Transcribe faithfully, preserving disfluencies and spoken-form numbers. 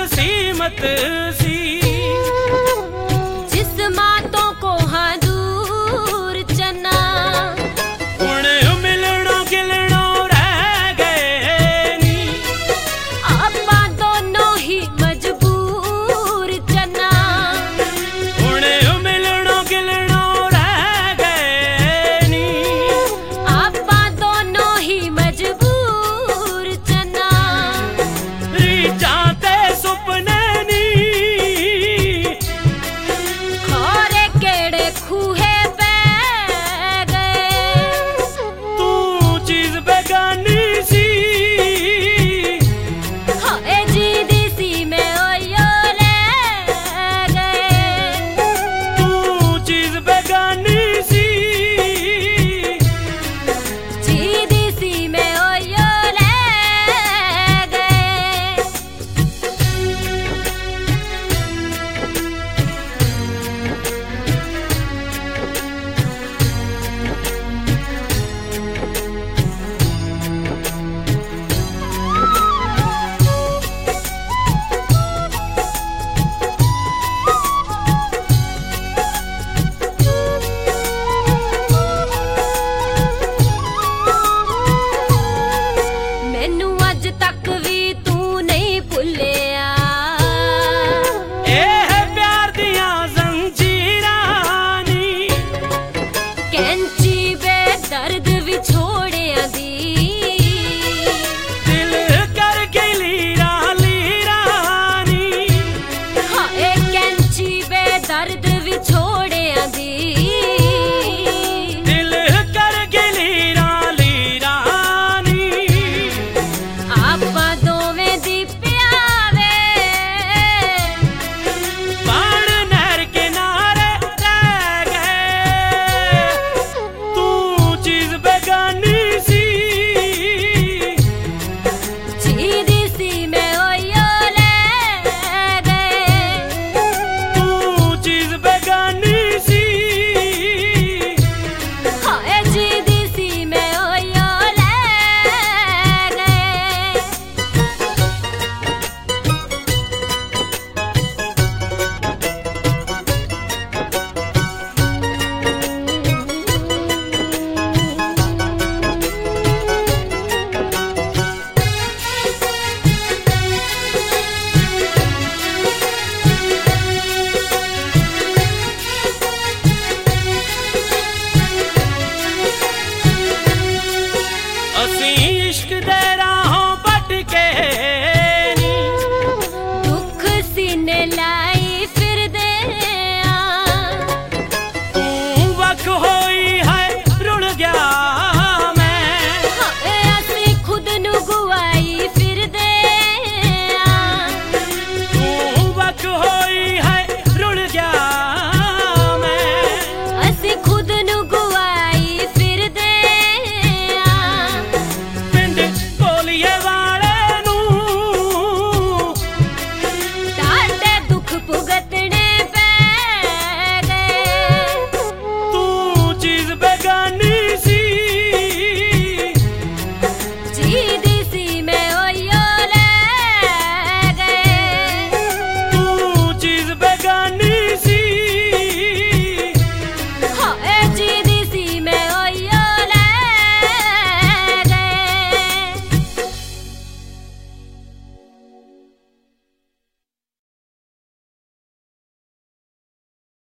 नसीमत सी। जिस मातों को हाँ दूर चना हुण मिलणों गिलणों रह गए नी। आपां दोनों ही मजबूर चना हुण मिलणों गिलणों रह गए नी। आपां दोनों ही मजबूर चना रीझां ते सुपने नी खोरे केड़े खूहे पै गए। तू चीज बेगानी सी। हाय जी दी सी मैं ओयो ले गए। तू चीज बेगानी सी। जी दी सी मैं ओयो ले गए। मैनू अज तक भी तू नहीं भुलिया। एह प्यार दियां जंजीरां नी। कैंची बेदर्द विछोड़िया दी दिल कर गई लीरा लीरा नी। हाय कैंची बेदर्द विछोड़िया दी दिल कर गई लीरा लीरा नी। आपां दोवें दी प्यावे बाण नहर किनारे रह गए। तू चीज बेगानी सी। जी दी सी मैं ओयो ले गए। तू चीज बेगानी सी। हाय जी दी सी मैं ओयो ले गए। असी इश्क दे राहों भटके नी। दुख सीने लाई